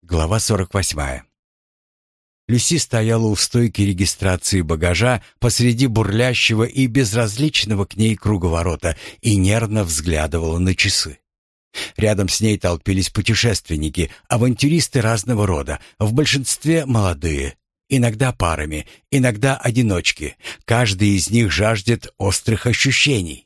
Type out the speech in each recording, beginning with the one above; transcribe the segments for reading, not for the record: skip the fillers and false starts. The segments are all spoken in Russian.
Глава 48. Люси стояла у стойки регистрации багажа посреди бурлящего и безразличного к ней круговорота и нервно взглядывала на часы. Рядом с ней толпились путешественники, авантюристы разного рода, в большинстве молодые, иногда парами, иногда одиночки. Каждый из них жаждет острых ощущений.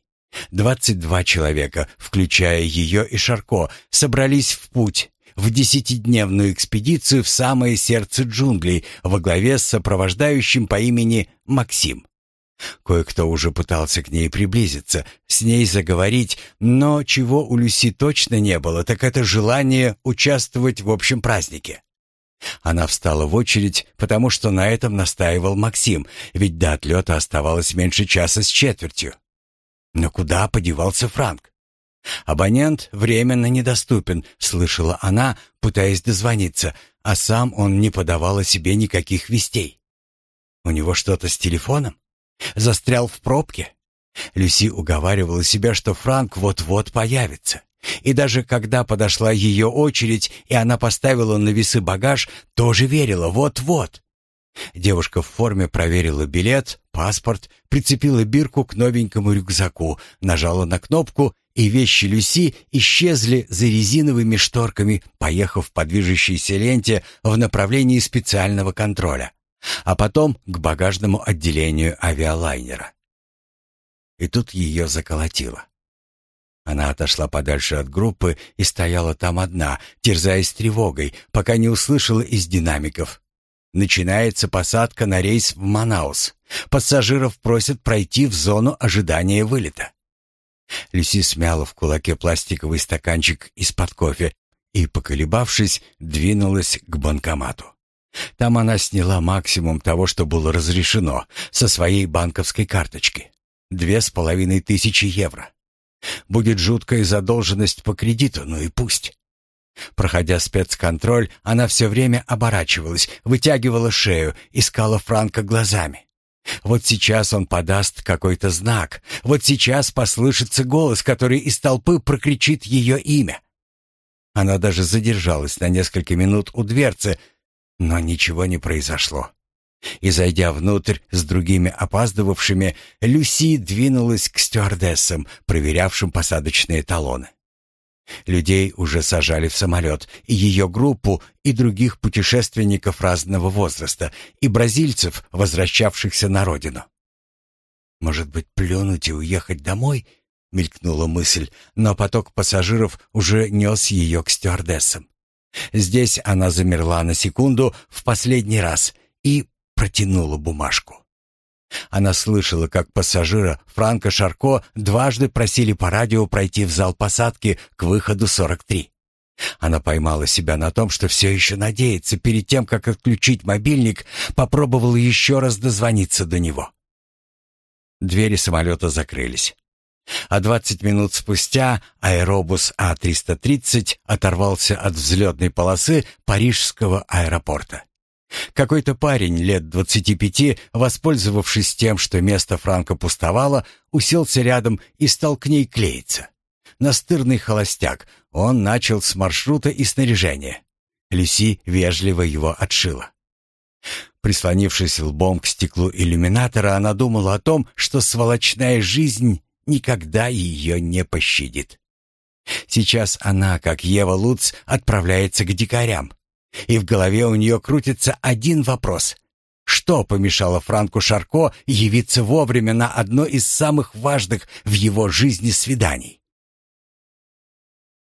22 человека, включая ее и Шарко, собрались в путь, в 10-дневную экспедицию в самое сердце джунглей во главе с сопровождающим по имени Максим. Кое-кто уже пытался к ней приблизиться, с ней заговорить, но чего у Люси точно не было, так это желание участвовать в общем празднике. Она встала в очередь, потому что на этом настаивал Максим, ведь до отлета оставалось меньше часа с четвертью. Но куда подевался Франк? «Абонент временно недоступен», — слышала она, пытаясь дозвониться, а сам он не подавал о себе никаких вестей. У него что-то с телефоном? Застрял в пробке? Люси уговаривала себя, что Франк вот-вот появится. И даже когда подошла ее очередь, и она поставила на весы багаж, тоже верила вот-вот. Девушка в форме проверила билет, паспорт, прицепила бирку к новенькому рюкзаку, нажала на кнопку, и вещи Люси исчезли за резиновыми шторками, поехав по движущейся ленте в направлении специального контроля, а потом к багажному отделению авиалайнера. И тут ее заколотило. Она отошла подальше от группы и стояла там одна, терзаясь тревогой, пока не услышала из динамиков: «Начинается посадка на рейс в Манаус. Пассажиров просят пройти в зону ожидания вылета». Люси смяла в кулаке пластиковый стаканчик из-под кофе и, поколебавшись, двинулась к банкомату. Там она сняла максимум того, что было разрешено, со своей банковской карточки. 2500 евро. Будет жуткая задолженность по кредиту, ну и пусть. Проходя спецконтроль, она все время оборачивалась, вытягивала шею, искала Франка глазами. Вот сейчас он подаст какой-то знак, вот сейчас послышится голос, который из толпы прокричит ее имя. Она даже задержалась на несколько минут у дверцы, но ничего не произошло. И, зайдя внутрь с другими опаздывавшими, Люси двинулась к стюардессам, проверявшим посадочные талоны. Людей уже сажали в самолет, и ее группу, и других путешественников разного возраста, и бразильцев, возвращавшихся на родину. «Может быть, плюнуть и уехать домой?» — мелькнула мысль, но поток пассажиров уже нес ее к стюардессам. Здесь она замерла на секунду в последний раз и протянула бумажку. Она слышала, как пассажира Франка Шарко дважды просили по радио пройти в зал посадки к выходу 43. Она поймала себя на том, что все еще надеется. Перед тем, как отключить мобильник, попробовала еще раз дозвониться до него. Двери самолета закрылись. А 20 минут спустя аэробус А-330 оторвался от взлетной полосы парижского аэропорта. Какой-то парень лет 25, воспользовавшись тем, что место Франка пустовало, уселся рядом и стал к ней клеиться. Настырный холостяк, он начал с маршрута и снаряжения. Люси вежливо его отшила. Прислонившись лбом к стеклу иллюминатора, она думала о том, что сволочная жизнь никогда ее не пощадит. Сейчас она, как Ева Луц, отправляется к дикарям. И в голове у нее крутится один вопрос: что помешало Франку Шарко явиться вовремя на одно из самых важных в его жизни свиданий?